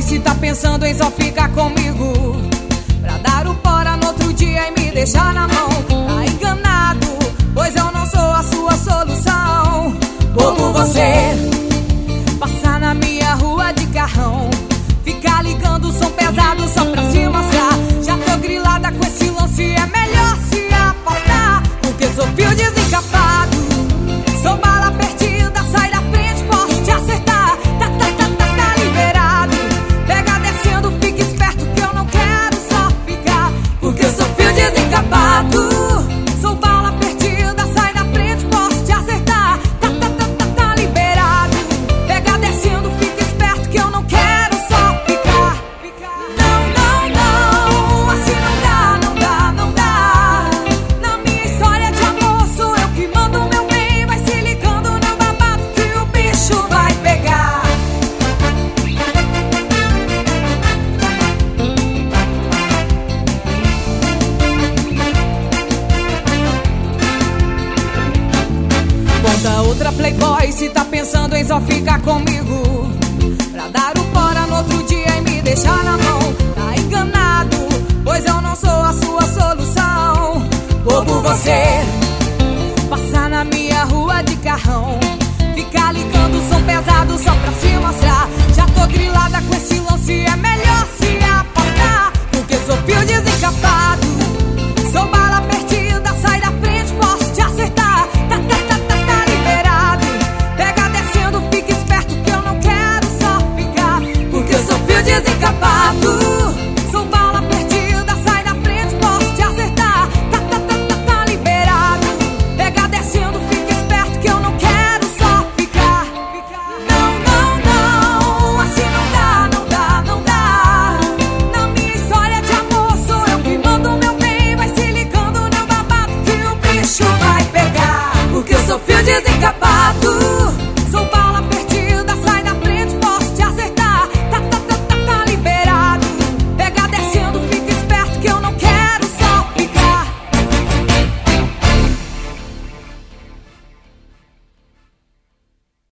se tá pensando em só ficar comigo, pra dar o fora no outro dia e me deixar na mão, tá enganado, pois eu não sou a sua solução. Bobo você, passar na minha rua de carrão, ficar ligando o som pesado só pra se mostrar. Já tô grilada com esse lance, é melhor se afastar, porque sou fio desencapado, sou bala perdida, sai da frente, posso te acertar. Tá liberado, pega descendo, fica esperto que eu não quero só ficar, porque eu sou fio desencapado, sou bala perdida, sai da frente, posso te acertar. Tá liberado, pega descendo, fica esperto que eu não quero só ficar. Não, assim não dá. Na minha história de amor sou eu que mando meu bem, vai se ligando no babado que o bicho vai pegar. Conta outra playboy se tá pensando em só ficar comigo, pra dar o fora no outro dia e me deixar na mão, tá enganado, pois eu não sou a sua solução. Bobo você, passar na minha rua de carrão, ficar ligando o som pesado só pra se mostrar. Já tô grilando